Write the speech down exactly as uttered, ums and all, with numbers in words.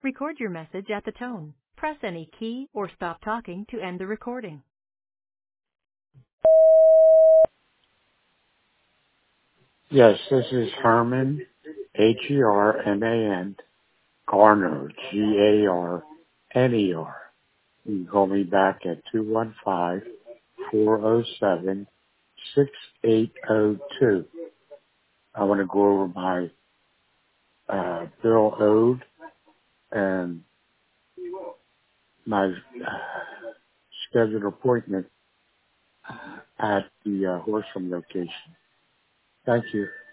Record your message at the tone. Press any key or stop talking to end the recording. Yes, this is Herman, H E R M A N, Garner, G A R N E R. You can call me back at two one five, four oh seven, six eight oh two. I want to go over my uh, bill owed and my uh, scheduled appointment at the uh, Horsham location. Thank you.